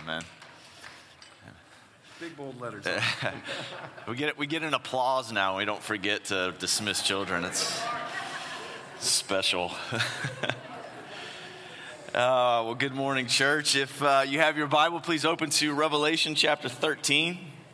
man. Big bold letters. We get an applause now. We don't forget to dismiss children. It's special. Well, good morning, church. If you have your Bible, please open to Revelation chapter 13.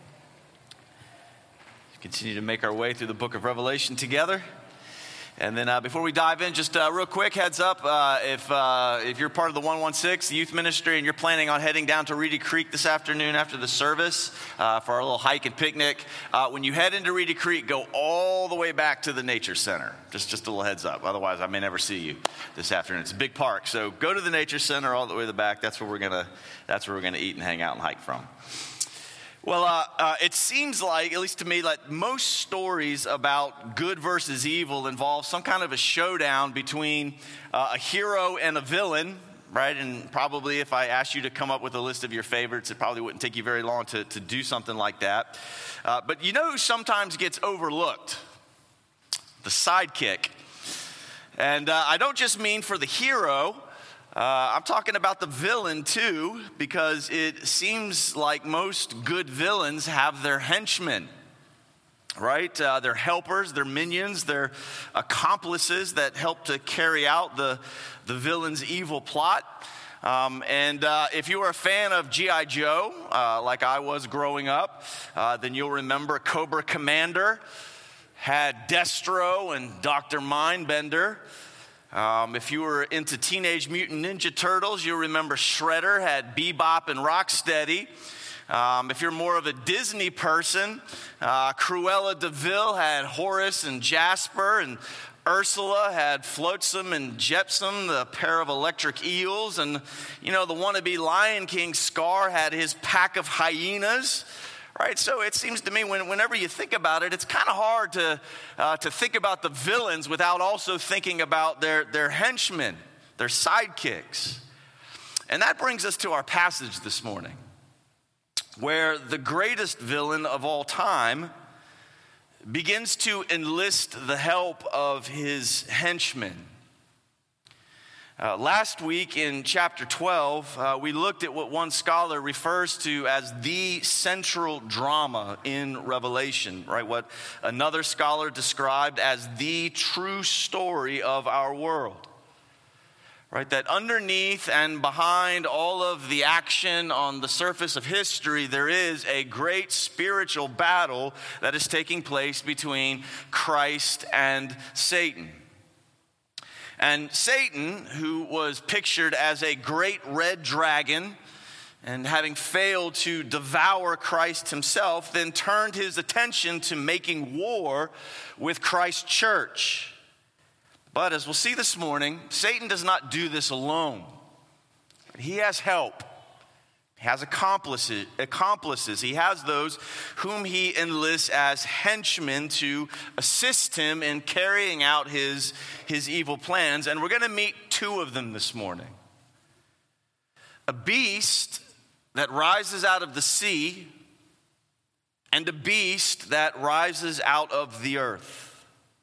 Continue to make our way through the book of Revelation together. And then before we dive in, just real quick heads up, if you're part of the 116 youth ministry and you're planning on heading down to Reedy Creek this afternoon after the service for our little hike and picnic, when you head into Reedy Creek, go all the way back to the Nature Center. Just a little heads up. Otherwise, I may never see you this afternoon. It's a big park, so go to the Nature Center all the way to the back. That's where we're gonna eat and hang out and hike from. Well, it seems like, at least to me, like most stories about good versus evil involve some kind of a showdown between a hero and a villain, right? And probably if I asked you to come up with a list of your favorites, it probably wouldn't take you very long to do something like that. But you know who sometimes gets overlooked? The sidekick. And I don't just mean for the hero. I'm talking about the villain too, because it seems like most good villains have their henchmen, right? Their helpers, their minions, their accomplices that help to carry out the villain's evil plot. And if you were a fan of G.I. Joe, like I was growing up, then you'll remember Cobra Commander had Destro and Dr. Mindbender. If you were into Teenage Mutant Ninja Turtles, you'll remember Shredder had Bebop and Rocksteady. If you're more of a Disney person, Cruella de Vil had Horace and Jasper, and Ursula had Flotsam and Jetsam, the pair of electric eels, and the wannabe Lion King Scar had his pack of hyenas. Right, so it seems to me whenever you think about it, it's kind of hard to think about the villains without also thinking about their henchmen, their sidekicks. And that brings us to our passage this morning, where the greatest villain of all time begins to enlist the help of his henchmen. Last week in chapter 12, we looked at what one scholar refers to as the central drama in Revelation, right? What another scholar described as the true story of our world, right? That underneath and behind all of the action on the surface of history, there is a great spiritual battle that is taking place between Christ and Satan. And Satan, who was pictured as a great red dragon, and having failed to devour Christ himself, then turned his attention to making war with Christ's church. But as we'll see this morning, Satan does not do this alone. He has help. He has accomplices. He has those whom he enlists as henchmen to assist him in carrying out his evil plans. And we're going to meet two of them this morning. A beast that rises out of the sea, and a beast that rises out of the earth.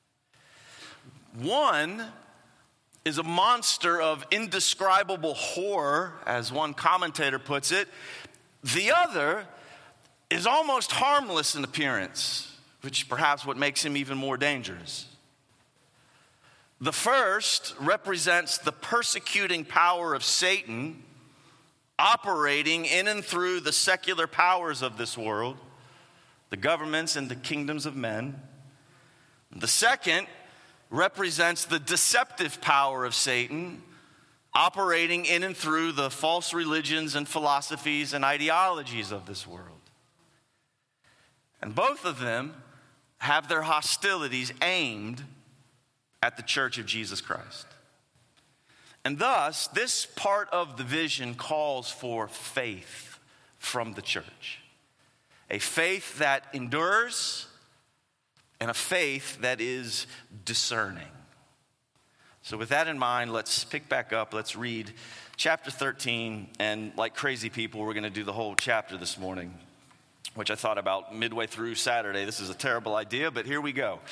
One is a monster of indescribable horror, as one commentator puts it. The other is almost harmless in appearance, which perhaps what makes him even more dangerous. The first represents the persecuting power of Satan operating in and through the secular powers of this world, the governments and the kingdoms of men. The second represents the deceptive power of Satan operating in and through the false religions and philosophies and ideologies of this world. And both of them have their hostilities aimed at the church of Jesus Christ. And thus, this part of the vision calls for faith from the church. A faith that endures, and a faith that is discerning. So with that in mind, let's pick back up. Let's read chapter 13. And like crazy people, we're going to do the whole chapter this morning, which I thought about midway through Saturday. This is a terrible idea, but here we go.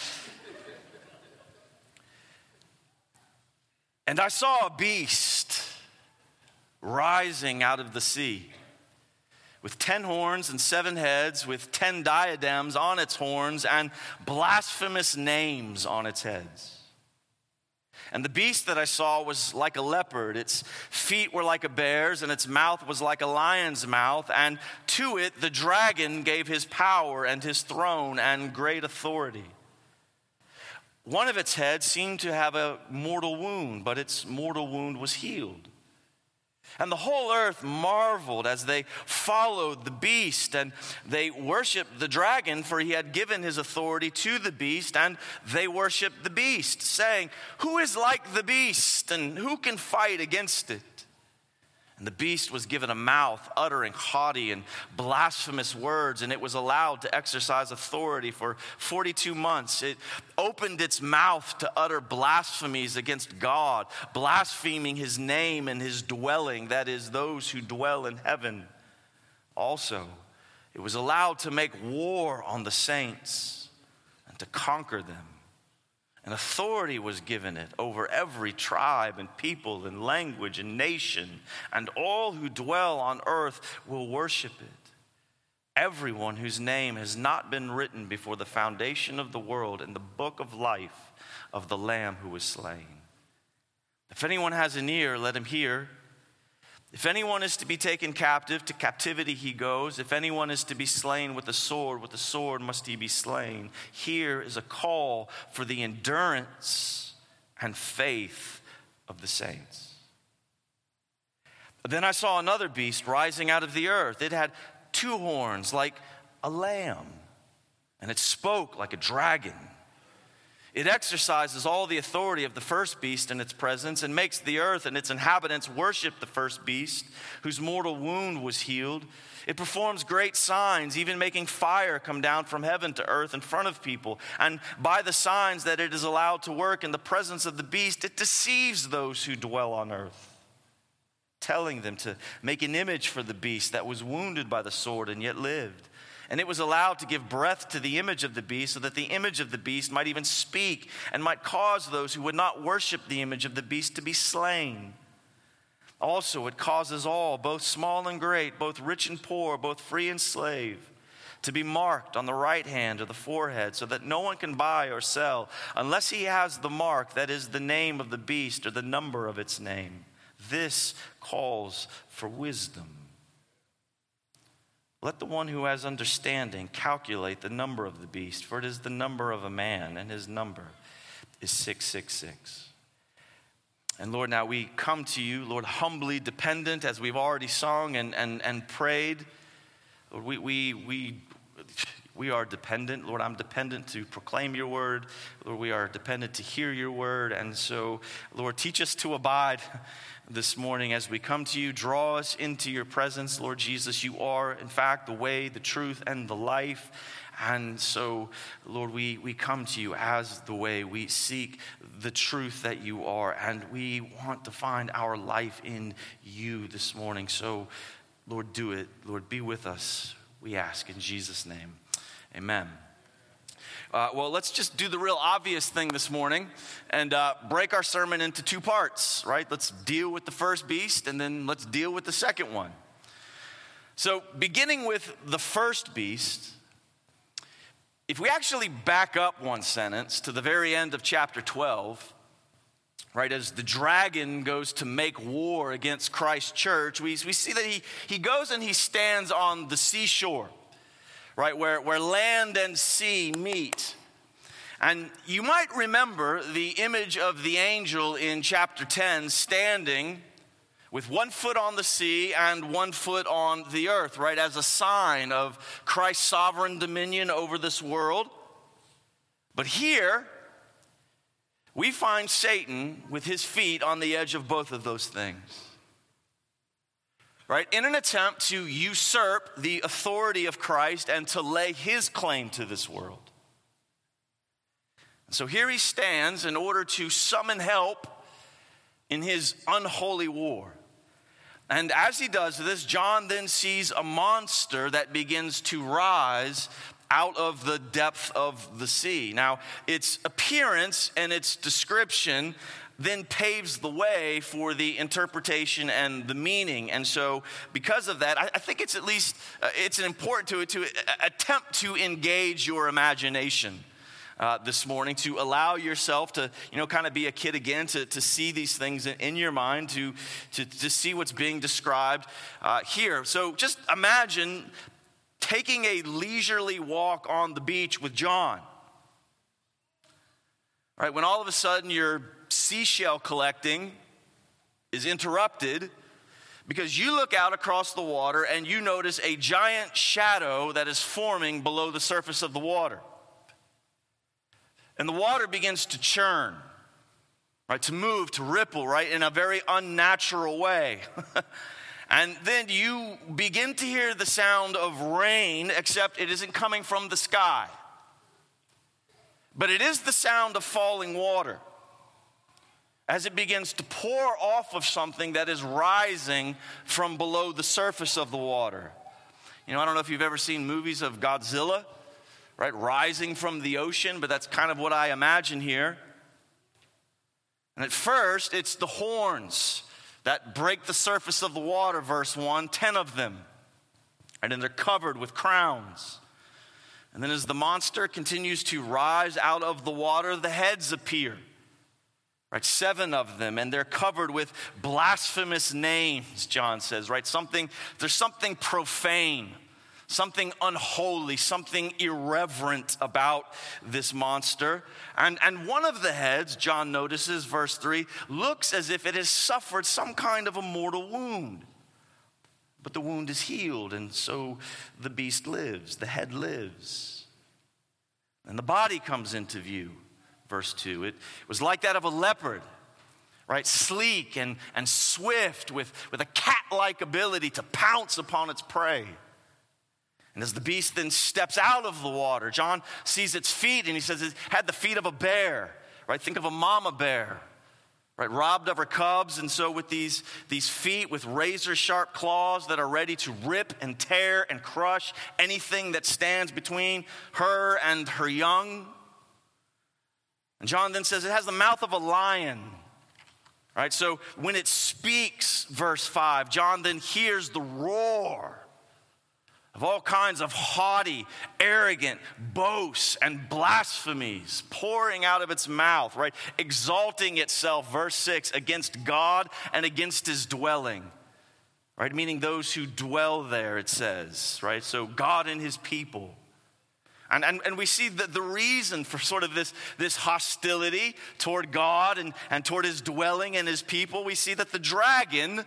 And I saw a beast rising out of the sea. with 10 horns and 7 heads, with 10 diadems on its horns and blasphemous names on its heads. And the beast that I saw was like a leopard. Its feet were like a bear's, and its mouth was like a lion's mouth. And to it the dragon gave his power and his throne and great authority. One of its heads seemed to have a mortal wound, but its mortal wound was healed. And the whole earth marveled as they followed the beast, and they worshiped the dragon, for he had given his authority to the beast, and they worshiped the beast, saying, "Who is like the beast, and who can fight against it?" And the beast was given a mouth uttering haughty and blasphemous words, and it was allowed to exercise authority for 42 months. It opened its mouth to utter blasphemies against God, blaspheming his name and his dwelling, that is, those who dwell in heaven. Also, it was allowed to make war on the saints and to conquer them. And authority was given it over every tribe and people and language and nation, and all who dwell on earth will worship it. Everyone whose name has not been written before the foundation of the world in the book of life of the Lamb who was slain. If anyone has an ear, let him hear. If anyone is to be taken captive, to captivity he goes. If anyone is to be slain with the sword must he be slain. Here is a call for the endurance and faith of the saints. Then I saw another beast rising out of the earth. It had 2 horns like a lamb, and it spoke like a dragon. It exercises all the authority of the first beast in its presence and makes the earth and its inhabitants worship the first beast, whose mortal wound was healed. It performs great signs, even making fire come down from heaven to earth in front of people. And by the signs that it is allowed to work in the presence of the beast, it deceives those who dwell on earth, telling them to make an image for the beast that was wounded by the sword and yet lived. And it was allowed to give breath to the image of the beast, so that the image of the beast might even speak and might cause those who would not worship the image of the beast to be slain. Also, it causes all, both small and great, both rich and poor, both free and slave, to be marked on the right hand or the forehead, so that no one can buy or sell unless he has the mark, that is, the name of the beast or the number of its name. This calls for wisdom. Let the one who has understanding calculate the number of the beast, for it is the number of a man, and his number is 666. And Lord, now we come to you, Lord, humbly dependent, as we've already sung and prayed. Lord, we are dependent. Lord, I'm dependent to proclaim your word. Lord, we are dependent to hear your word. And so, Lord, teach us to abide this morning as we come to you. Draw us into your presence, Lord Jesus. You are, in fact, the way, the truth, and the life. And so, Lord, we come to you as the way. We seek the truth that you are, and we want to find our life in you this morning. So, Lord, do it. Lord, be with us, we ask in Jesus' name. Amen. Well, let's just do the real obvious thing this morning and break our sermon into 2 parts, right? Let's deal with the first beast, and then let's deal with the second one. So, beginning with the first beast, if we actually back up one sentence to the very end of chapter 12, right, as the dragon goes to make war against Christ's church, we see that he goes and he stands on the seashore, right, where land and sea meet. And you might remember the image of the angel in chapter 10 standing with 1 foot on the sea and 1 foot on the earth, right, as a sign of Christ's sovereign dominion over this world. But here, we find Satan with his feet on the edge of both of those things, right, in an attempt to usurp the authority of Christ and to lay his claim to this world. So here he stands in order to summon help in his unholy war. And as he does this, John then sees a monster that begins to rise out of the depth of the sea. Now, its appearance and its description then paves the way for the interpretation and the meaning. And so because of that, I think it's at least, it's important to attempt to engage your imagination this morning, to allow yourself to, kind of be a kid again, to see these things in your mind, to see what's being described here. So just imagine taking a leisurely walk on the beach with John. Right, when all of a sudden your seashell collecting is interrupted because you look out across the water and you notice a giant shadow that is forming below the surface of the water. And the water begins to churn, right, to move, to ripple, right, in a very unnatural way. And then you begin to hear the sound of rain, except it isn't coming from the sky. But it is the sound of falling water as it begins to pour off of something that is rising from below the surface of the water. I don't know if you've ever seen movies of Godzilla, right, rising from the ocean, but that's kind of what I imagine here. And at first, it's the horns that break the surface of the water, verse 1, 10 of them. And then they're covered with crowns. And then as the monster continues to rise out of the water, the heads appear. Right, 7 of them, and they're covered with blasphemous names, John says, right? There's something profane, something unholy, something irreverent about this monster. And one of the heads, John notices, verse 3, looks as if it has suffered some kind of a mortal wound. But the wound is healed, and so the beast lives, the head lives. And the body comes into view, verse 2. It was like that of a leopard, right? Sleek and swift, with a cat-like ability to pounce upon its prey. And as the beast then steps out of the water, John sees its feet, and he says it had the feet of a bear, right? Think of a mama bear. Right, robbed of her cubs, and so with these feet with razor-sharp claws that are ready to rip and tear and crush anything that stands between her and her young. And John then says it has the mouth of a lion. Right, so when it speaks, verse 5, John then hears the roar of all kinds of haughty, arrogant boasts and blasphemies pouring out of its mouth, right? Exalting itself, verse 6, against God and against his dwelling, right? Meaning those who dwell there, it says, right? So God and his people. And we see the reason for sort of this hostility toward God and toward his dwelling and his people. We see that the dragon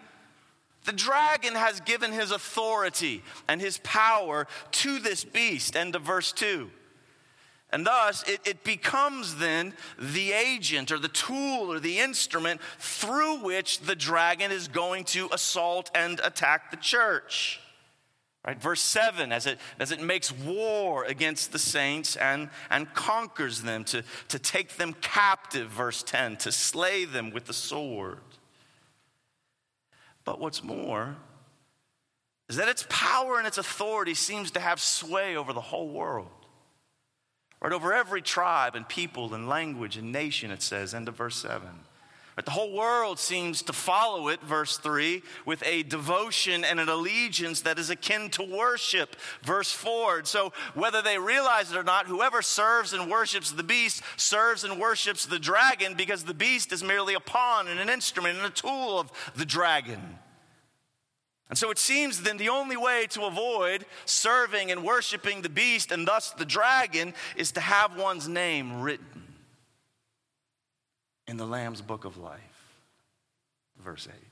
has given his authority and his power to this beast, end of verse 2. And thus, it becomes then the agent or the tool or the instrument through which the dragon is going to assault and attack the church. Right, verse 7, as it makes war against the saints and conquers them, to take them captive, verse 10, to slay them with the sword. But what's more is that its power and its authority seems to have sway over the whole world. Right, over every tribe and people and language and nation, it says, end of verse 7. Right, the whole world seems to follow it, verse 3, with a devotion and an allegiance that is akin to worship, verse 4. So whether they realize it or not, whoever serves and worships the beast serves and worships the dragon, because the beast is merely a pawn and an instrument and a tool of the dragon. And so it seems then the only way to avoid serving and worshiping the beast and thus the dragon is to have one's name written in the Lamb's book of life, verse 8.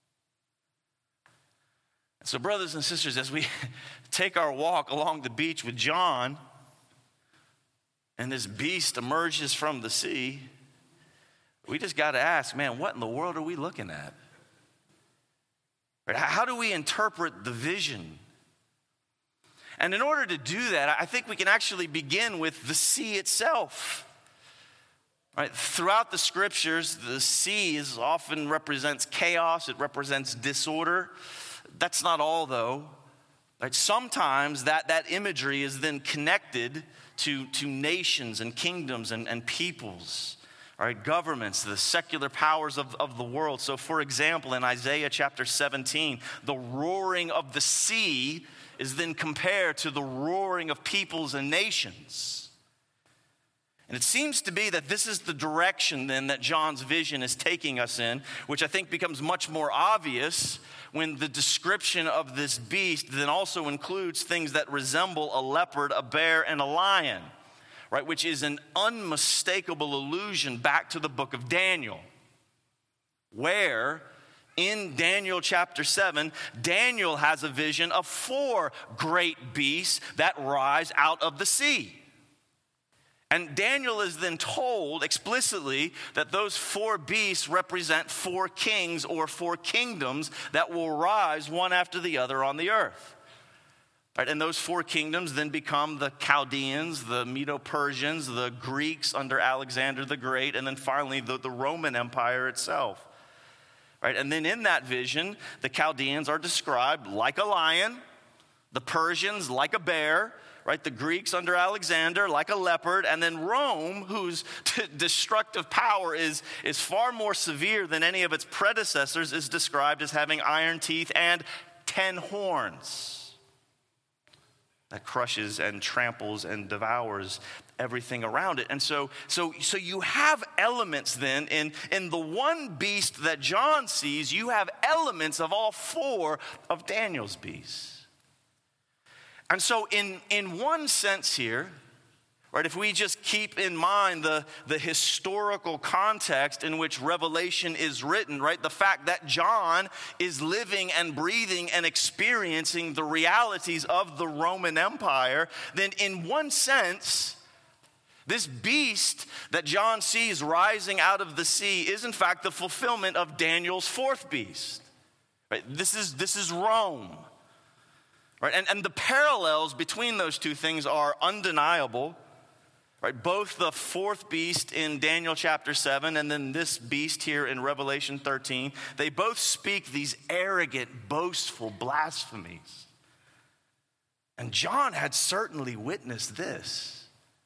So brothers and sisters, as we take our walk along the beach with John, and this beast emerges from the sea, we just got to ask, man, what in the world are we looking at? Right? How do we interpret the vision? And in order to do that, I think we can actually begin with the sea itself. Right? Throughout the scriptures, the sea often represents chaos. It represents disorder. That's not all, though. Right? Sometimes that imagery is then connected to nations and kingdoms and peoples. All right, governments, the secular powers of the world. So for example, in Isaiah chapter 17, the roaring of the sea is then compared to the roaring of peoples and nations. And it seems to be that this is the direction then that John's vision is taking us in, which I think becomes much more obvious when the description of this beast then also includes things that resemble a leopard, a bear, and a lion. Right, which is an unmistakable allusion back to the book of Daniel, where in Daniel chapter 7, Daniel has a vision of 4 great beasts that rise out of the sea. And Daniel is then told explicitly that those 4 beasts represent 4 kings or 4 kingdoms that will rise one after the other on the earth. Right, and those 4 kingdoms then become the Chaldeans, the Medo-Persians, the Greeks under Alexander the Great, and then finally the Roman Empire itself. Right, and then in that vision, the Chaldeans are described like a lion, the Persians like a bear, right, the Greeks under Alexander like a leopard, and then Rome, whose destructive power is far more severe than any of its predecessors, is described as having iron teeth and 10 horns. That crushes and tramples and devours everything around it. And so you have elements then in the one beast that John sees, you have elements of all 4 of Daniel's beasts. And so in one sense here, right, if we just keep in mind the historical context in which Revelation is written, right, the fact that John is living and breathing and experiencing the realities of the Roman Empire, then in one sense, this beast that John sees rising out of the sea is in fact the fulfillment of Daniel's 4th beast. Right? This is Rome. Right? And the parallels between those two things are undeniable. Right, both the 4th beast in Daniel chapter 7 and then this beast here in Revelation 13, they both speak these arrogant, boastful blasphemies. And John had certainly witnessed this.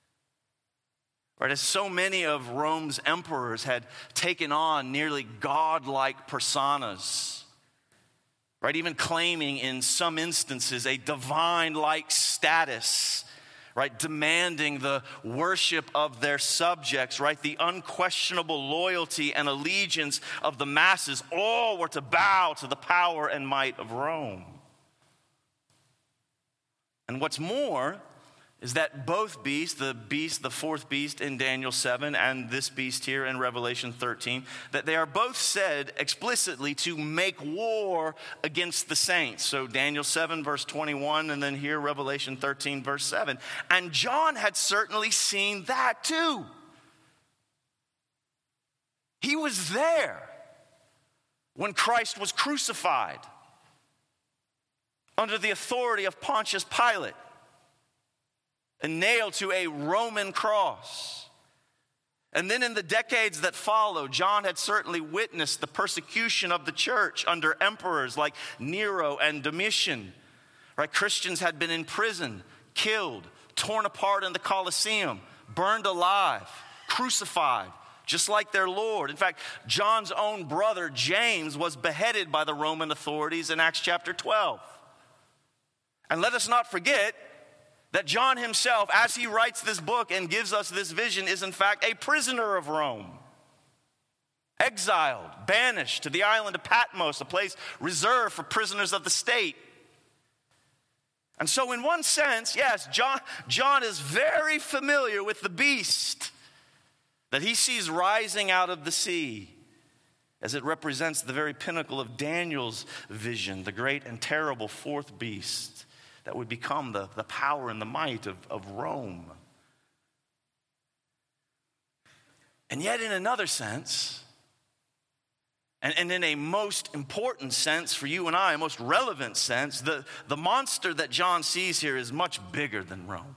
Right, as so many of Rome's emperors had taken on nearly godlike personas. Right, even claiming in some instances a divine-like status. Right, demanding the worship of their subjects, right, the unquestionable loyalty and allegiance of the masses, all were to bow to the power and might of Rome. And what's more is that both beasts, the 4th beast in Daniel 7 and this beast here in Revelation 13, that they are both said explicitly to make war against the saints. So Daniel 7 verse 21 and then here Revelation 13 verse 7. And John had certainly seen that too. He was there when Christ was crucified under the authority of Pontius Pilate and nailed to a Roman cross. And then in the decades that followed, John had certainly witnessed the persecution of the church under emperors like Nero and Domitian. Right? Christians had been in prison, killed, torn apart in the Colosseum, burned alive, crucified, just like their Lord. In fact, John's own brother, James, was beheaded by the Roman authorities in Acts chapter 12. And let us not forget that John himself, as he writes this book and gives us this vision, is in fact a prisoner of Rome. Exiled, banished to the island of Patmos, a place reserved for prisoners of the state. And so in one sense, yes, John is very familiar with the beast that he sees rising out of the sea, as it represents the very pinnacle of Daniel's vision, the great and terrible 4th beast that would become the power and the might of Rome. And yet in another sense, and in a most important sense for you and I, a most relevant sense, the monster that John sees here is much bigger than Rome.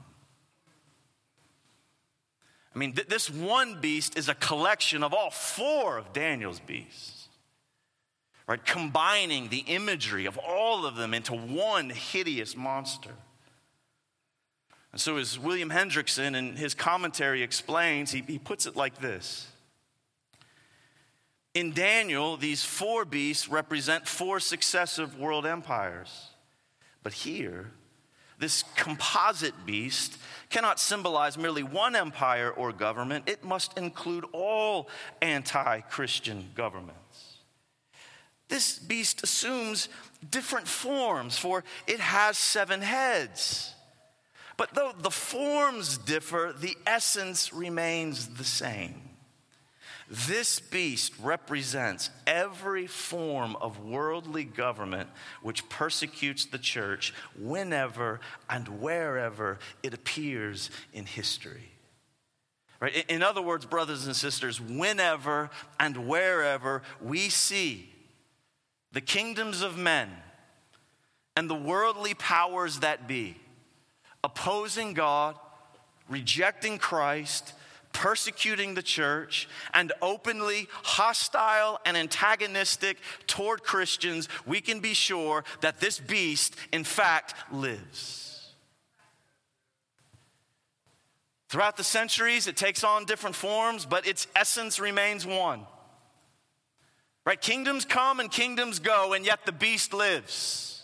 I mean, this one beast is a collection of all 4 of Daniel's beasts. Right, combining the imagery of all of them into one hideous monster. And so as William Hendrickson in his commentary explains, he puts it like this. In Daniel, these 4 beasts represent 4 successive world empires. But here, this composite beast cannot symbolize merely one empire or government. It must include all anti-Christian governments. This beast assumes different forms, for it has 7 heads. But though the forms differ, the essence remains the same. This beast represents every form of worldly government which persecutes the church whenever and wherever it appears in history. Right? In other words, brothers and sisters, whenever and wherever we see the kingdoms of men and the worldly powers that be opposing God, rejecting Christ, persecuting the church, and openly hostile and antagonistic toward Christians, we can be sure that this beast, in fact, lives. Throughout the centuries, it takes on different forms, but its essence remains one. Right? Kingdoms come and kingdoms go, and yet the beast lives.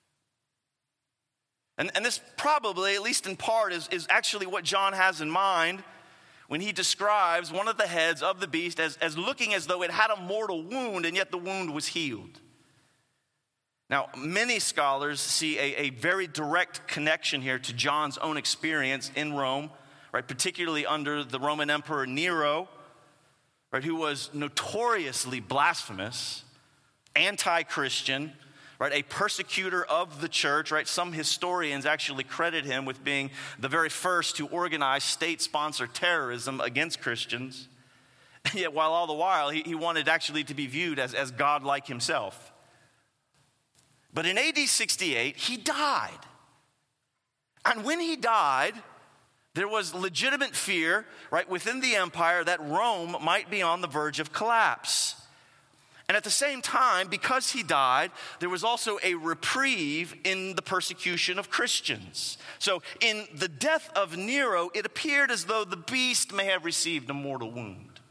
And this probably, at least in part, is actually what John has in mind when he describes one of the heads of the beast as looking as though it had a mortal wound, and yet the wound was healed. Now, many scholars see a very direct connection here to John's own experience in Rome, right? Particularly under the Roman Emperor Nero, right, who was notoriously blasphemous, anti-Christian, right, a persecutor of the church, right? Some historians actually credit him with being the very first to organize state-sponsored terrorism against Christians. And yet, while all the while, he wanted actually to be viewed as God-like himself. But in AD 68, he died. And when he died, there was legitimate fear, right, within the empire that Rome might be on the verge of collapse. And at the same time, because he died, there was also a reprieve in the persecution of Christians. So in the death of Nero, it appeared as though the beast may have received a mortal wound.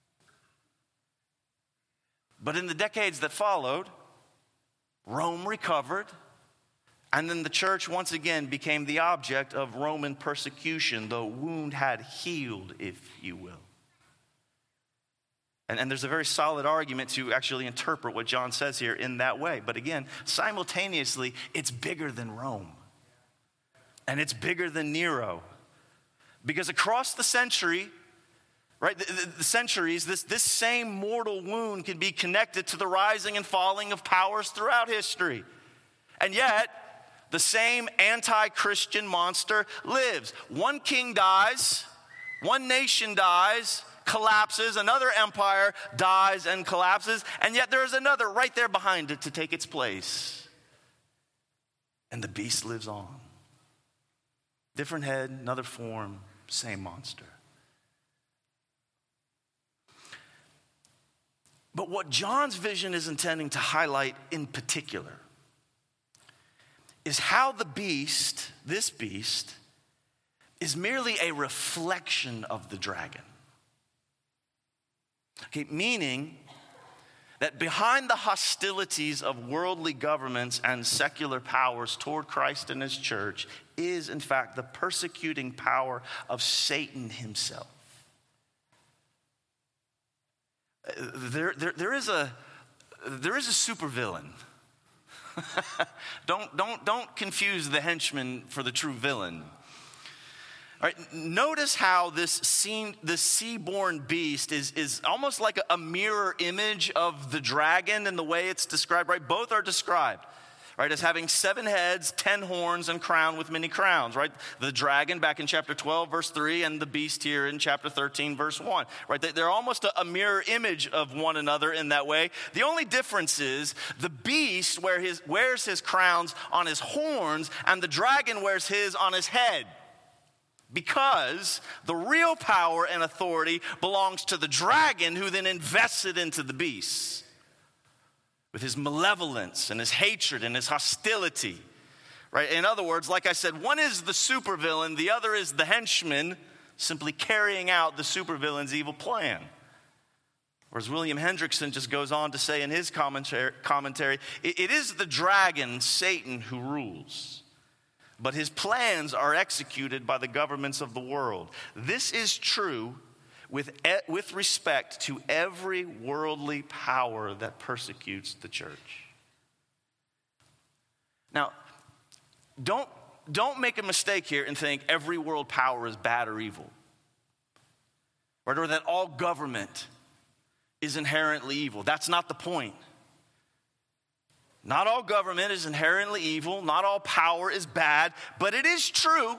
But in the decades that followed, Rome recovered, and then the church once again became the object of Roman persecution. The wound had healed, if you will. And there's a very solid argument to actually interpret what John says here in that way. But again, simultaneously, it's bigger than Rome. And it's bigger than Nero. Because across the century, right, the centuries, this same mortal wound can be connected to the rising and falling of powers throughout history. And yet, the same anti-Christian monster lives. One king dies, one nation dies, collapses, another empire dies and collapses, and yet there is another right there behind it to take its place. And the beast lives on. Different head, another form, same monster. But what John's vision is intending to highlight in particular is how the beast, this beast, is merely a reflection of the dragon. Okay, meaning that behind the hostilities of worldly governments and secular powers toward Christ and his church is, in fact, the persecuting power of Satan himself. There is a supervillain. Don't confuse the henchman for the true villain. All right, notice how this sea-born beast is almost like a mirror image of the dragon in the way it's described, right? Both are described, right, as having 7 heads, 10 horns, and crowned with many crowns, right? The dragon back in chapter 12, verse 3, and the beast here in chapter 13, verse 1, right? They're almost a mirror image of one another in that way. The only difference is the beast wears his crowns on his horns, and the dragon wears his on his head. Because the real power and authority belongs to the dragon, who then invests it into the beast with his malevolence and his hatred and his hostility. Right? In other words, like I said, one is the supervillain, the other is the henchman, simply carrying out the supervillain's evil plan. Or as William Hendrickson just goes on to say in his commentary, it is the dragon, Satan, who rules, but his plans are executed by the governments of the world. This is true with respect to every worldly power that persecutes the church. Now, don't make a mistake here and think every world power is bad or evil, right? Or that all government is inherently evil. That's not the point. Not all government is inherently evil. Not all power is bad. But it is true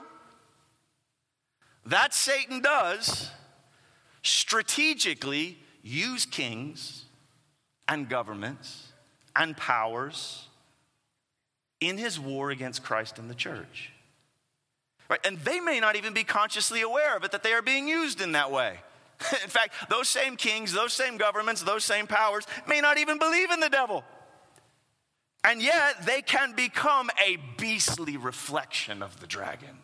that Satan does strategically use kings and governments and powers in his war against Christ and the church. Right? And they may not even be consciously aware of it, that they are being used in that way. In fact, those same kings, those same governments, those same powers may not even believe in the devil. And yet they can become a beastly reflection of the dragon,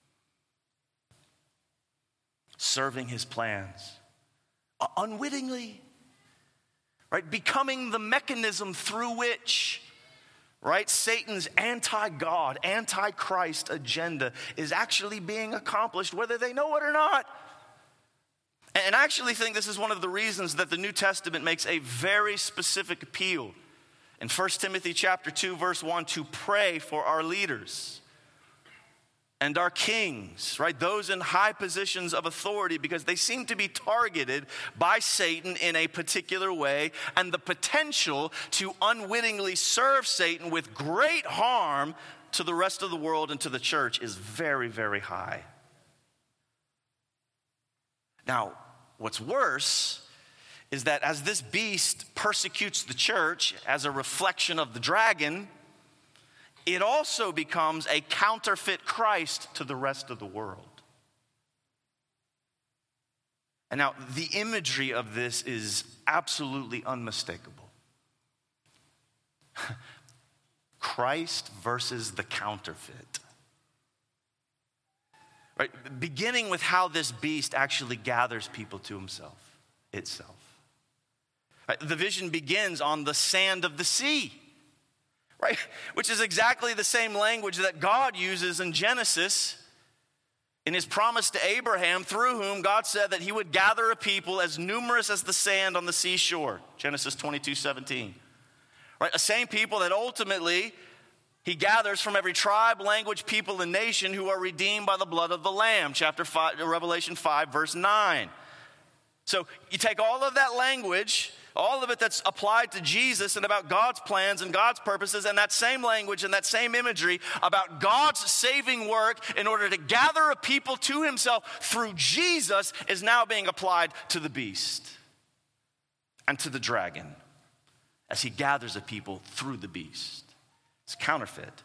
serving his plans unwittingly, right? Becoming the mechanism through which, right, Satan's anti-God, anti-Christ agenda is actually being accomplished, whether they know it or not. And I actually think this is one of the reasons that the New Testament makes a very specific appeal in 1 Timothy chapter 2, verse 1, to pray for our leaders and our kings, right? Those in high positions of authority, because they seem to be targeted by Satan in a particular way, and the potential to unwittingly serve Satan with great harm to the rest of the world and to the church is very, very high. Now, what's worse is that as this beast persecutes the church as a reflection of the dragon, it also becomes a counterfeit Christ to the rest of the world. And now, the imagery of this is absolutely unmistakable. Christ versus the counterfeit. Right? Beginning with how this beast actually gathers people to itself. Right? The vision begins on the sand of the sea, right? Which is exactly the same language that God uses in Genesis in his promise to Abraham, through whom God said that he would gather a people as numerous as the sand on the seashore. Genesis 22:17. Right? A same people that ultimately he gathers from every tribe, language, people, and nation who are redeemed by the blood of the Lamb. Chapter 5, Revelation 5, verse 9. So you take all of that language, all of it that's applied to Jesus and about God's plans and God's purposes, and that same language and that same imagery about God's saving work in order to gather a people to himself through Jesus is now being applied to the beast and to the dragon as he gathers a people through the beast. It's counterfeit.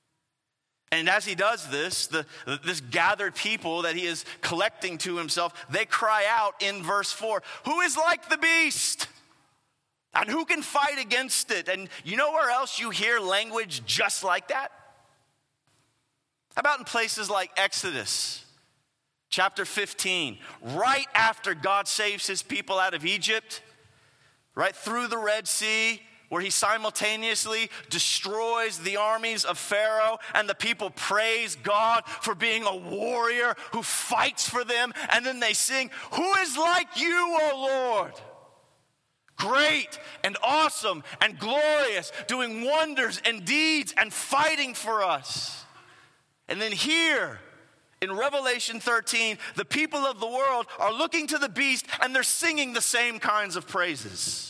And as he does this, this gathered people that he is collecting to himself, they cry out in verse 4, "Who is like the beast? And who can fight against it?" And you know where else you hear language just like that? How about in places like Exodus chapter 15, right after God saves his people out of Egypt, right through the Red Sea, where he simultaneously destroys the armies of Pharaoh, and the people praise God for being a warrior who fights for them. And then they sing, "Who is like you, O Lord? Great and awesome and glorious, doing wonders and deeds and fighting for us." And then here in Revelation 13, the people of the world are looking to the beast and they're singing the same kinds of praises.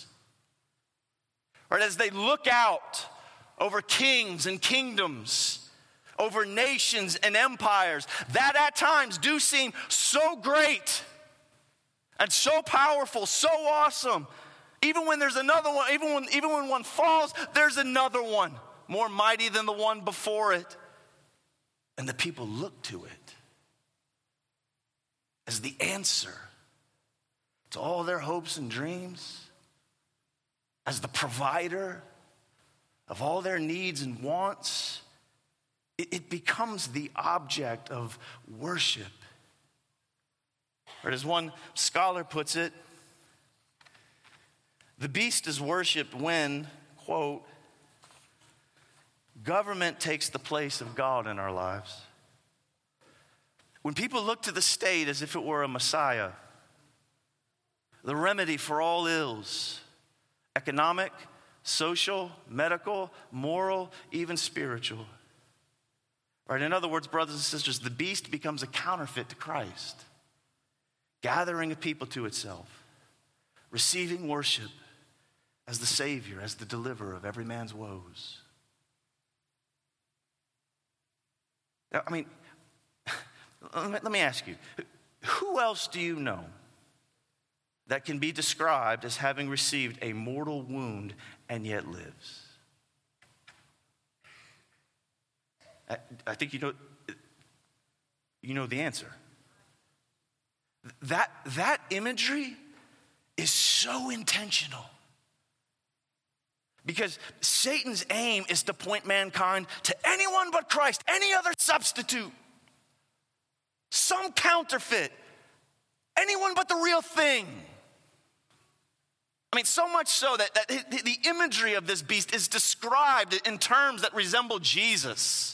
Right, as they look out over kings and kingdoms, over nations and empires that at times do seem so great and so powerful, so awesome. Even when there's another one, even when one falls, there's another one more mighty than the one before it. And the people look to it as the answer to all their hopes and dreams, as the provider of all their needs and wants. It becomes the object of worship. Or as one scholar puts it, The beast is worshiped when, quote, government takes the place of God in our lives. When people look to the state as if it were a Messiah, the remedy for all ills, economic, social, medical, moral, even spiritual. Right? In other words, brothers and sisters, the beast becomes a counterfeit to Christ, gathering a people to itself, receiving worship as the Savior, as the deliverer of every man's woes. Now, I mean, let me ask you, who else do you know that can be described as having received a mortal wound and yet lives? I think you know the answer. That imagery is so intentional. Because Satan's aim is to point mankind to anyone but Christ, any other substitute, some counterfeit, anyone but the real thing. I mean, so much so that the imagery of this beast is described in terms that resemble Jesus.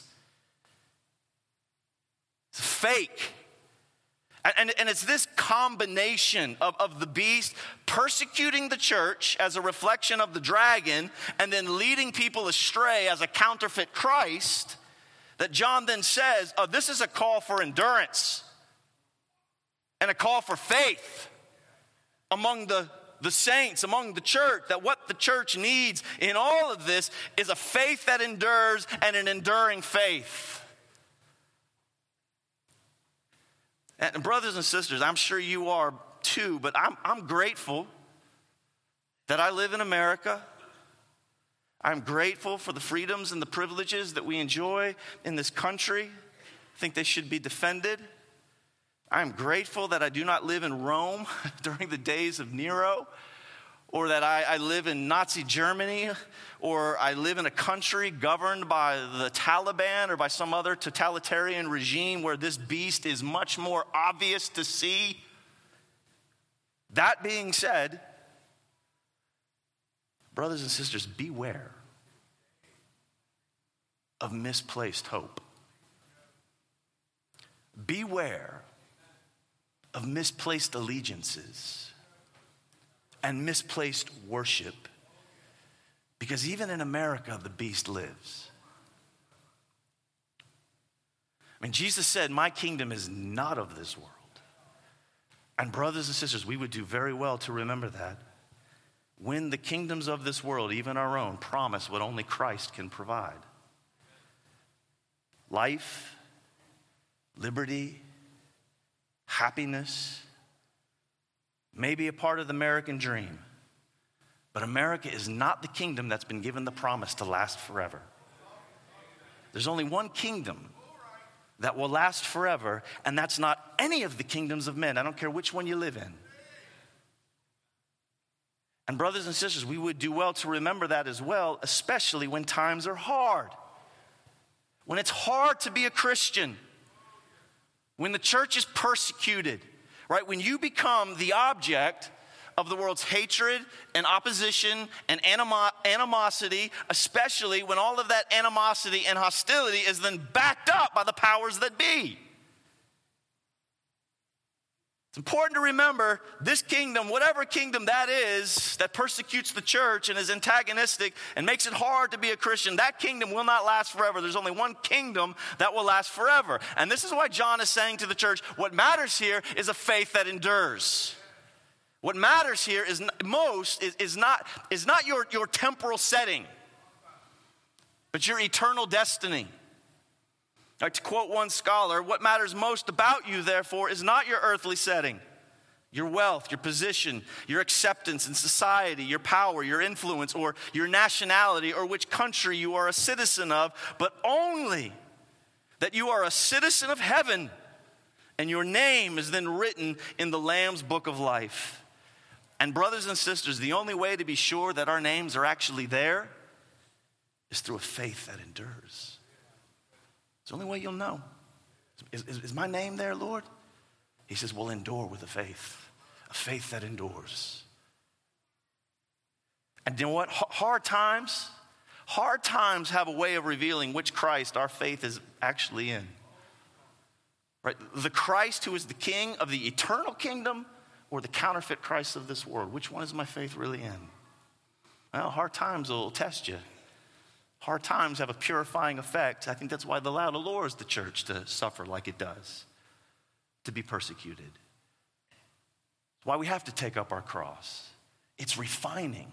It's fake. And it's this combination of the beast persecuting the church as a reflection of the dragon and then leading people astray as a counterfeit Christ that John then says, oh, this is a call for endurance and a call for faith among the saints, among the church, that what the church needs in all of this is a faith that endures and an enduring faith. And brothers and sisters, I'm sure you are too, but I'm grateful that I live in America. I'm grateful for the freedoms and the privileges that we enjoy in this country. I think they should be defended. I'm grateful that I do not live in Rome during the days of Nero, or that I live in Nazi Germany, or I live in a country governed by the Taliban or by some other totalitarian regime where this beast is much more obvious to see. That being said, brothers and sisters, beware of misplaced hope. Beware of misplaced allegiances and misplaced worship. Because even in America, the beast lives. I mean, Jesus said, my kingdom is not of this world. And brothers and sisters, we would do very well to remember that. When the kingdoms of this world, even our own, promise what only Christ can provide. Life, liberty, happiness, may be a part of the American dream. But America is not the kingdom that's been given the promise to last forever. There's only one kingdom that will last forever, and that's not any of the kingdoms of men. I don't care which one you live in. And brothers and sisters, we would do well to remember that as well, especially when times are hard. When it's hard to be a Christian. When the church is persecuted, right? When you become the object of the world's hatred and opposition and animosity, especially when all of that animosity and hostility is then backed up by the powers that be. It's important to remember this kingdom, whatever kingdom that is, that persecutes the church and is antagonistic and makes it hard to be a Christian, that kingdom will not last forever. There's only one kingdom that will last forever. And this is why John is saying to the church, what matters here is a faith that endures. What matters here is not your temporal setting, but your eternal destiny. Like to quote one scholar, what matters most about you, therefore, is not your earthly setting, your wealth, your position, your acceptance in society, your power, your influence, or your nationality, or which country you are a citizen of, but only that you are a citizen of heaven, and your name is then written in the Lamb's book of life. And brothers and sisters, the only way to be sure that our names are actually there is through a faith that endures. It's the only way you'll know. Is my name there, Lord? He says, well, endure with a faith that endures. And you know what? Hard times have a way of revealing which Christ our faith is actually in. Right? The Christ who is the king of the eternal kingdom, or the counterfeit Christ of this world. Which one is my faith really in? Well, hard times will test you. Hard times have a purifying effect. I think that's why the Lord allures the church to suffer like it does, to be persecuted. It's why we have to take up our cross. It's refining.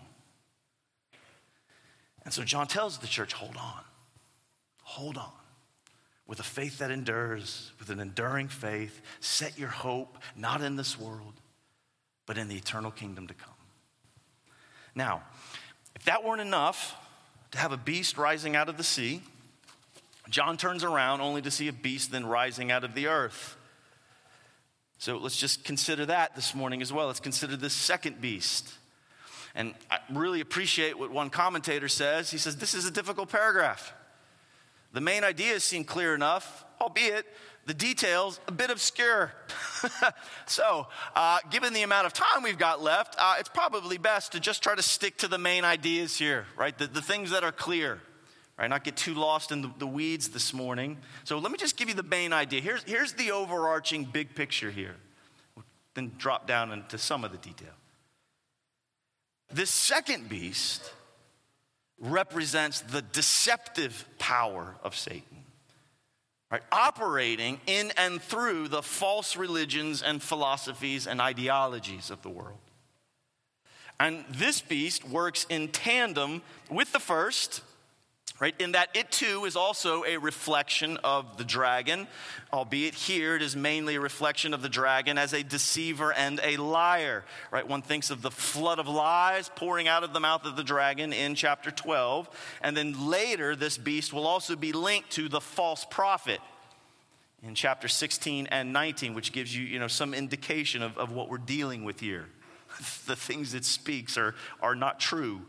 And so John tells the church, hold on. With a faith that endures, with an enduring faith, set your hope not in this world, but in the eternal kingdom to come. Now, if that weren't enough to have a beast rising out of the sea, John turns around only to see a beast then rising out of the earth. So let's just consider that this morning as well. Let's consider this second beast. And I really appreciate what one commentator says. He says, this is a difficult paragraph. The main ideas seem clear enough, albeit the details a bit obscure. So, given the amount of time we've got left, it's probably best to just try to stick to the main ideas here, right? The things that are clear, right? Not get too lost in the weeds this morning. So let me just give you the main idea. Here's the overarching big picture here. Then drop down into some of the detail. This second beast represents the deceptive power of Satan, right? Operating in and through the false religions and philosophies and ideologies of the world. And this beast works in tandem with the first, right? In that it too is also a reflection of the dragon, albeit here it is mainly a reflection of the dragon as a deceiver and a liar, right? One thinks of the flood of lies pouring out of the mouth of the dragon in chapter 12. And then later this beast will also be linked to the false prophet in chapter 16 and 19, which gives you, some indication of what we're dealing with here. The things it speaks are not true.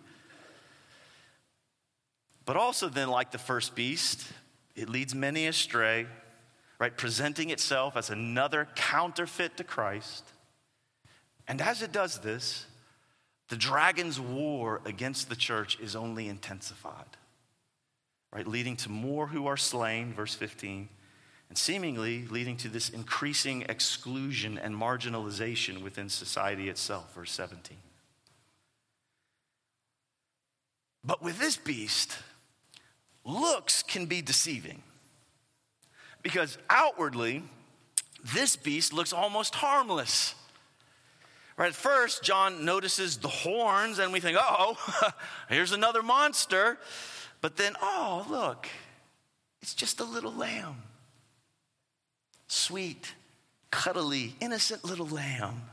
But also then, like the first beast, it leads many astray, right? Presenting itself as another counterfeit to Christ. And as it does this, the dragon's war against the church is only intensified, right? Leading to more who are slain, verse 15, and seemingly leading to this increasing exclusion and marginalization within society itself, verse 17. But with this beast, looks can be deceiving, because outwardly, this beast looks almost harmless. Right, at first, John notices the horns, and we think, here's another monster. But then, look, it's just a little lamb. Sweet, cuddly, innocent little lamb.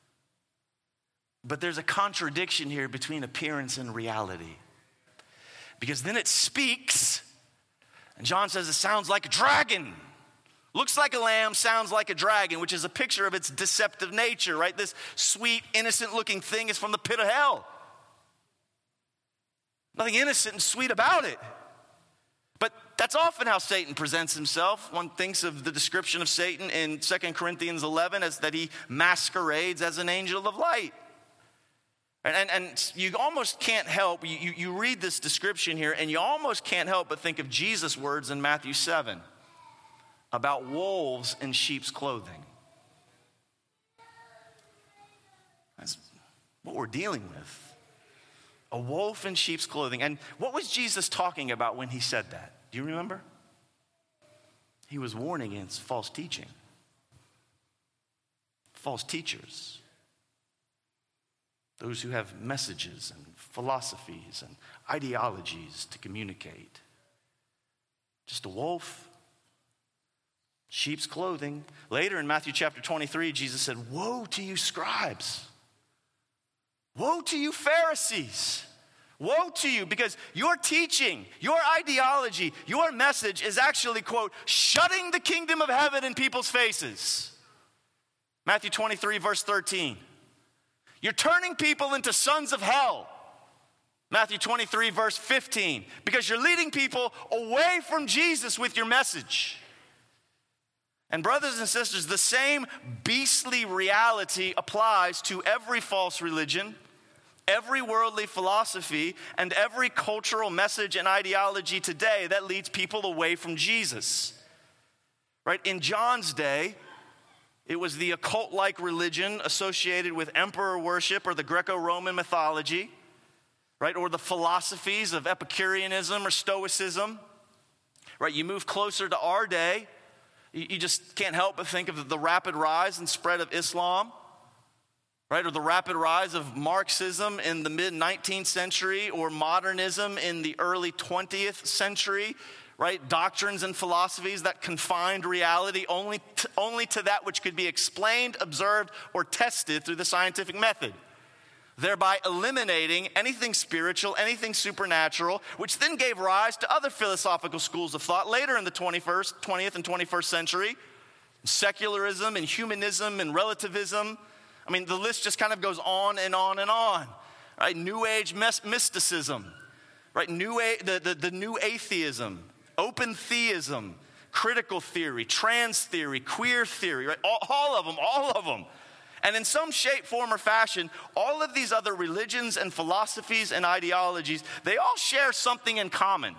But there's a contradiction here between appearance and reality. Because then it speaks, and John says it sounds like a dragon. Looks like a lamb, sounds like a dragon, which is a picture of its deceptive nature, right? This sweet, innocent-looking thing is from the pit of hell. Nothing innocent and sweet about it. But that's often how Satan presents himself. One thinks of the description of Satan in 2 Corinthians 11 as that he masquerades as an angel of light. And you almost can't help, you read this description here, and you almost can't help but think of Jesus' words in Matthew 7 about wolves in sheep's clothing. That's what we're dealing with. A wolf in sheep's clothing. And what was Jesus talking about when he said that? Do you remember? He was warning against false teaching. False teachers. Those who have messages and philosophies and ideologies to communicate. Just a wolf, sheep's clothing. Later in Matthew chapter 23, Jesus said, "Woe to you scribes. Woe to you Pharisees. Woe to you, because your teaching, your ideology, your message is actually, quote, shutting the kingdom of heaven in people's faces." Matthew 23, verse 13. You're turning people into sons of hell. Matthew 23, verse 15. Because you're leading people away from Jesus with your message. And brothers and sisters, the same beastly reality applies to every false religion, every worldly philosophy and every cultural message and ideology today that leads people away from Jesus. Right? In John's day, it was the occult-like religion associated with emperor worship or the Greco-Roman mythology, right? Or the philosophies of Epicureanism or Stoicism, right? You move closer to our day, you just can't help but think of the rapid rise and spread of Islam, right? Or the rapid rise of Marxism in the mid-19th century, or modernism in the early 20th century, right? Doctrines and philosophies that confined reality only to that which could be explained, observed, or tested through the scientific method, thereby eliminating anything spiritual, anything supernatural, which then gave rise to other philosophical schools of thought later in the 20th and 21st century, secularism and humanism and relativism. I mean, the list just kind of goes on and on and on, right? New Age mysticism, right? The new atheism, open theism, critical theory, trans theory, queer theory, right? All of them. And in some shape, form, or fashion, all of these other religions and philosophies and ideologies, they all share something in common.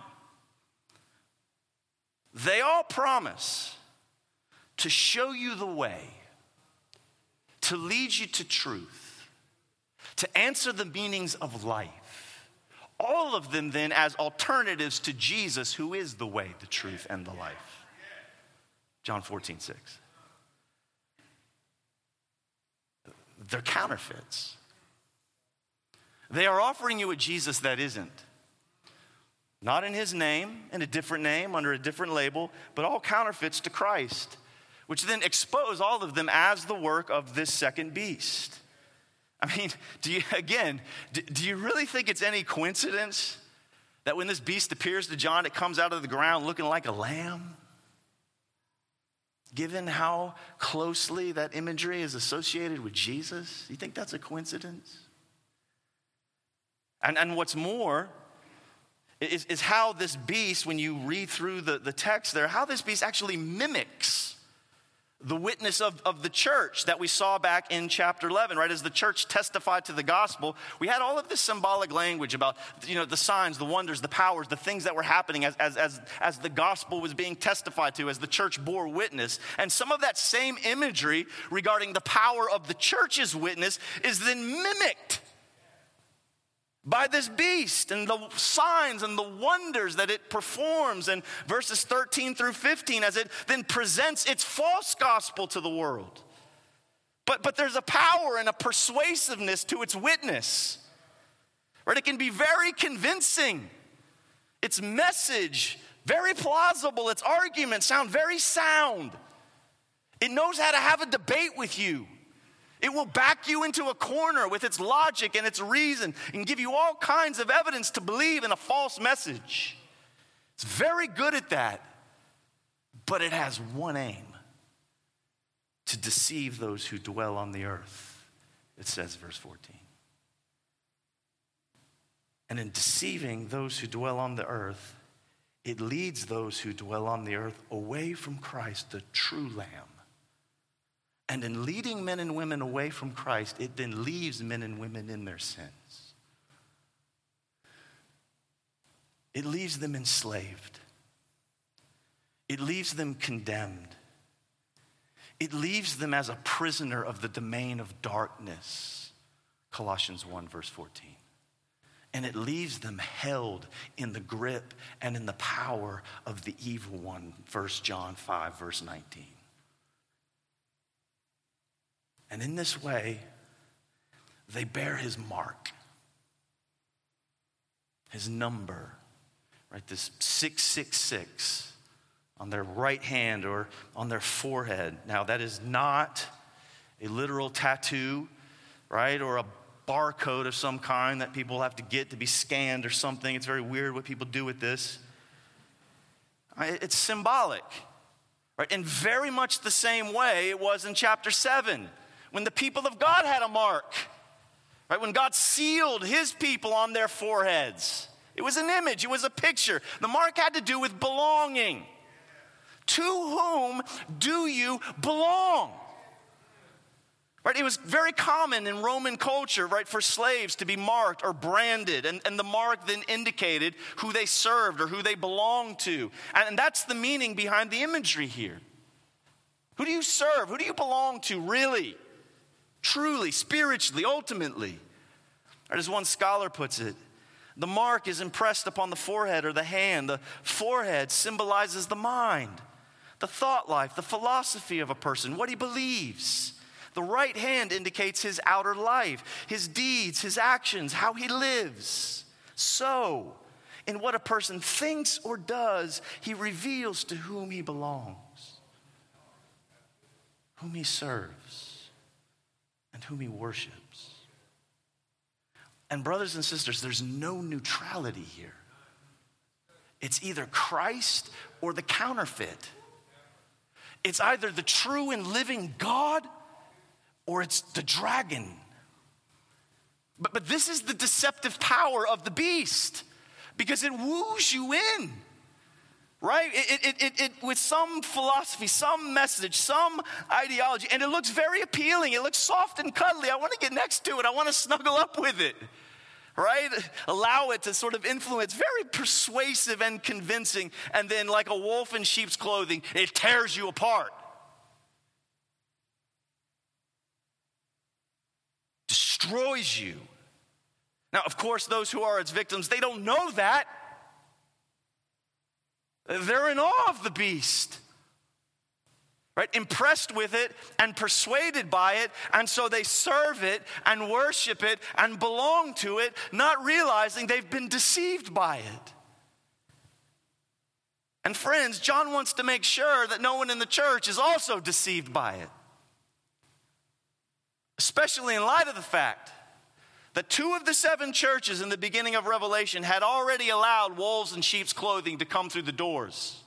They all promise to show you the way, to lead you to truth, to answer the meanings of life. All of them then as alternatives to Jesus, who is the way, the truth, and the life. John 14:6. They're counterfeits. They are offering you a Jesus that isn't. Not in his name, in a different name, under a different label, but all counterfeits to Christ, which then expose all of them as the work of this second beast. I mean, do you really think it's any coincidence that when this beast appears to John, it comes out of the ground looking like a lamb? Given how closely that imagery is associated with Jesus, you think that's a coincidence? And what's more is how this beast, when you read through the text there, how this beast actually mimics the witness of the church that we saw back in chapter 11, right? As the church testified to the gospel, we had all of this symbolic language about, the signs, the wonders, the powers, the things that were happening as the gospel was being testified to, as the church bore witness. And some of that same imagery regarding the power of the church's witness is then mimicked by this beast and the signs and the wonders that it performs in verses 13 through 15 as it then presents its false gospel to the world. But there's a power and a persuasiveness to its witness, right? It can be very convincing. Its message, very plausible. Its arguments sound very sound. It knows how to have a debate with you. It will back you into a corner with its logic and its reason and give you all kinds of evidence to believe in a false message. It's very good at that, but it has one aim: to deceive those who dwell on the earth, it says, verse 14. And in deceiving those who dwell on the earth, it leads those who dwell on the earth away from Christ, the true Lamb. And in leading men and women away from Christ, it then leaves men and women in their sins. It leaves them enslaved. It leaves them condemned. It leaves them as a prisoner of the domain of darkness, Colossians 1, verse 14. And it leaves them held in the grip and in the power of the evil one, 1 John 5, verse 19. And in this way, they bear his mark, his number, right? This 666 on their right hand or on their forehead. Now, that is not a literal tattoo, right? Or a barcode of some kind that people have to get to be scanned or something. It's very weird what people do with this. It's symbolic, right? In very much the same way it was in chapter 7. When the people of God had a mark, right? When God sealed his people on their foreheads. It was an image, it was a picture. The mark had to do with belonging. To whom do you belong? Right? It was very common in Roman culture, right, for slaves to be marked or branded. And the mark then indicated who they served or who they belonged to. And that's the meaning behind the imagery here. Who do you serve? Who do you belong to, really? Truly, spiritually, ultimately? Or as one scholar puts it, the mark is impressed upon the forehead or the hand. The forehead symbolizes the mind, the thought life, the philosophy of a person, what he believes. The right hand indicates his outer life, his deeds, his actions, how he lives. So, in what a person thinks or does, he reveals to whom he belongs, whom he serves, and whom he worships. And brothers and sisters, there's no neutrality here. It's either Christ or the counterfeit. It's either the true and living God or it's the dragon. But this is the deceptive power of the beast, because it woos you in, right? It with some philosophy, some message, some ideology, and it looks very appealing. It looks soft and cuddly. I want to get next to it. I want to snuggle up with it, right? Allow it to sort of influence, very persuasive and convincing, and then like a wolf in sheep's clothing, it tears you apart. Destroys you. Now, of course, those who are its victims, they don't know that. They're in awe of the beast, right? Impressed with it and persuaded by it, and so they serve it and worship it and belong to it, not realizing they've been deceived by it. And friends, John wants to make sure that no one in the church is also deceived by it. Especially in light of the fact that 2 of the 7 churches in the beginning of Revelation had already allowed wolves in sheep's clothing to come through the doors.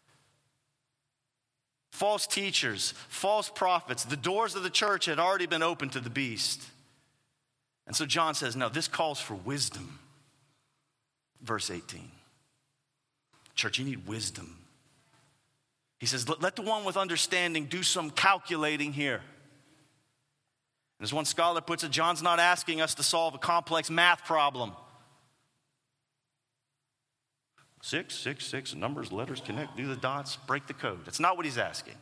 False teachers, false prophets, the doors of the church had already been opened to the beast. And so John says, no, this calls for wisdom. Verse 18. Church, you need wisdom. He says, let the one with understanding do some calculating here. As one scholar puts it, John's not asking us to solve a complex math problem. 6, 6, 6, numbers, letters, connect, do the dots, break the code. That's not what he's asking.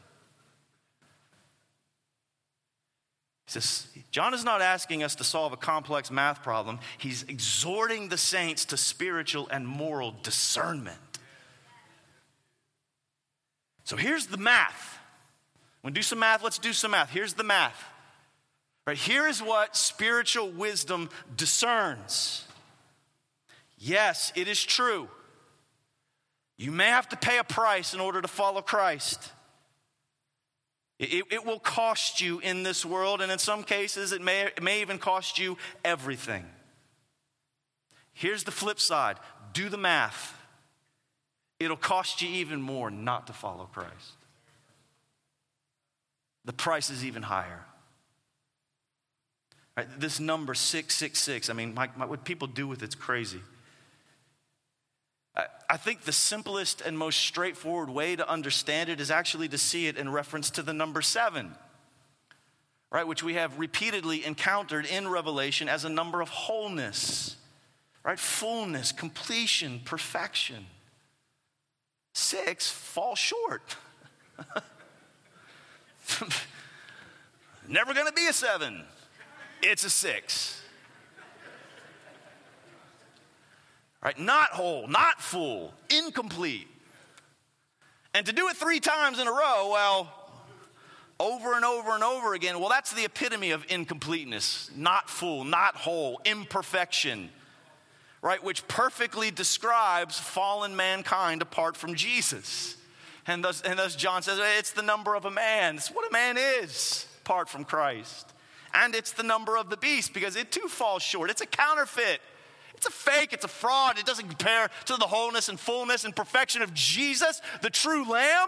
He says, John is not asking us to solve a complex math problem. He's exhorting the saints to spiritual and moral discernment. So here's the math. When we do some math, let's do some math. Here's the math. Right, here is what spiritual wisdom discerns. Yes, it is true. You may have to pay a price in order to follow Christ. It will cost you in this world, and in some cases it may even cost you everything. Here's the flip side. Do the math. It'll cost you even more not to follow Christ. The price is even higher. Right, this number 666, I mean, what people do with it's crazy. I think the simplest and most straightforward way to understand it is actually to see it in reference to the number 7, right, which we have repeatedly encountered in Revelation as a number of wholeness, right, fullness, completion, perfection. 6 falls short. Never going to be a 7. It's a 6. Right? Not whole, not full, incomplete. And to do it 3 times in a row, well, over and over and over again, well, that's the epitome of incompleteness. Not full, not whole, imperfection. Right? Which perfectly describes fallen mankind apart from Jesus. And thus John says, it's the number of a man. It's what a man is apart from Christ. And it's the number of the beast, because it too falls short. It's a counterfeit. It's a fake. It's a fraud. It doesn't compare to the wholeness and fullness and perfection of Jesus, the true Lamb.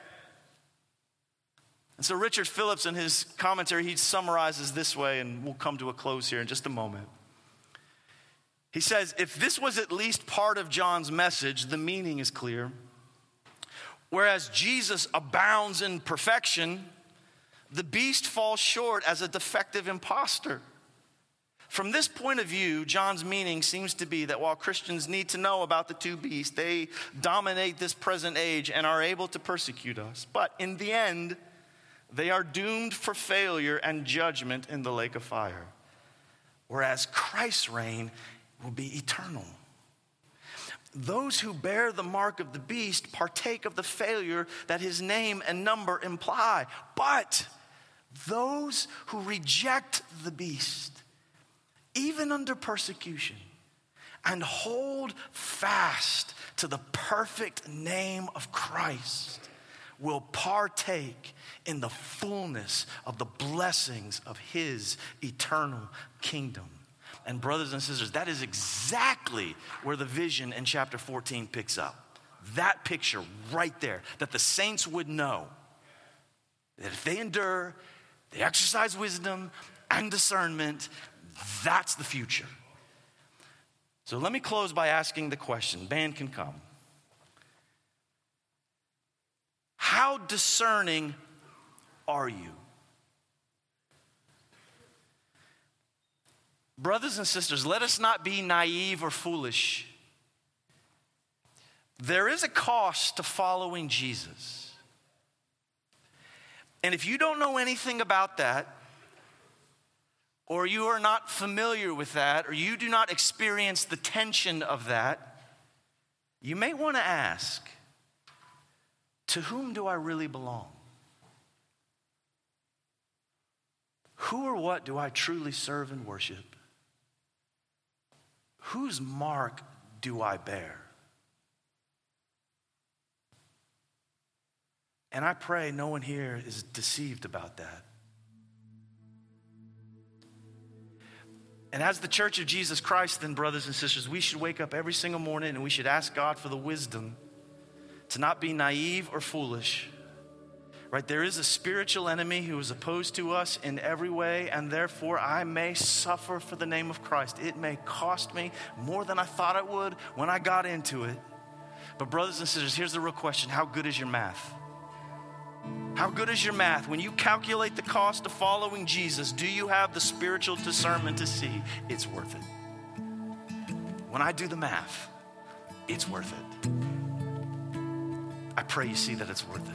And so Richard Phillips, in his commentary, he summarizes this way, and we'll come to a close here in just a moment. He says, if this was at least part of John's message, the meaning is clear. Whereas Jesus abounds in perfection, The beast falls short as a defective imposter. From this point of view, John's meaning seems to be that while Christians need to know about the two beasts, they dominate this present age and are able to persecute us. But in the end, they are doomed for failure and judgment in the lake of fire. Whereas Christ's reign will be eternal. Those who bear the mark of the beast partake of the failure that his name and number imply. But those who reject the beast, even under persecution, and hold fast to the perfect name of Christ, will partake in the fullness of the blessings of his eternal kingdom. And brothers and sisters, that is exactly where the vision in chapter 14 picks up. That picture right there, that the saints would know that if they endure, they exercise wisdom and discernment, that's the future. So let me close by asking the question. Band can come. How discerning are you? Brothers and sisters, let us not be naive or foolish. There is a cost to following Jesus. And if you don't know anything about that, or you are not familiar with that, or you do not experience the tension of that, you may want to ask, to whom do I really belong? Who or what do I truly serve and worship? Whose mark do I bear? And I pray no one here is deceived about that. And as the Church of Jesus Christ, then, brothers and sisters, we should wake up every single morning and we should ask God for the wisdom to not be naive or foolish. Right? There is a spiritual enemy who is opposed to us in every way, and therefore I may suffer for the name of Christ. It may cost me more than I thought it would when I got into it. But brothers and sisters, here's the real question. How good is your math? How good is your math? When you calculate the cost of following Jesus, do you have the spiritual discernment to see it's worth it? When I do the math, it's worth it. I pray you see that it's worth it.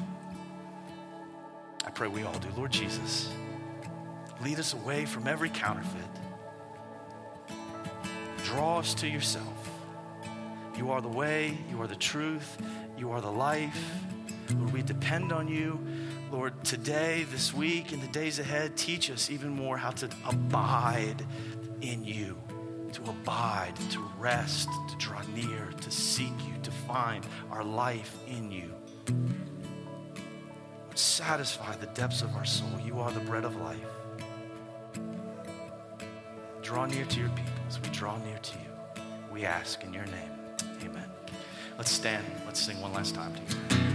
I pray we all do. Lord Jesus, lead us away from every counterfeit. Draw us to yourself. You are the way, you are the truth, you are the life. Lord, we depend on you. Lord, today, this week, and the days ahead, teach us even more how to abide in you, to abide, to rest, to draw near, to seek you, to find our life in you. Satisfy the depths of our soul. You are the bread of life. Draw near to your people as we draw near to you. We ask in your name. Amen. Let's stand. Let's sing one last time to you.